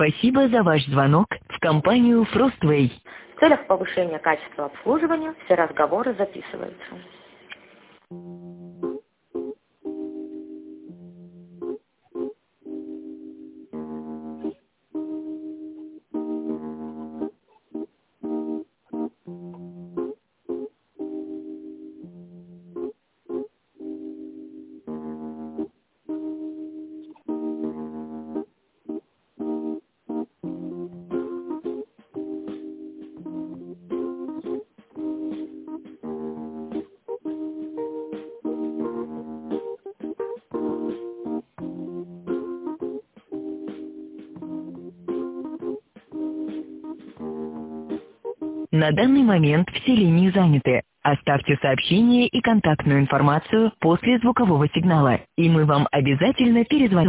Спасибо за ваш звонок в компанию Frostway. В целях повышения качества обслуживания все разговоры записываются. На данный момент все линии заняты. Оставьте сообщение и контактную информацию после звукового сигнала, и мы вам обязательно перезвоним.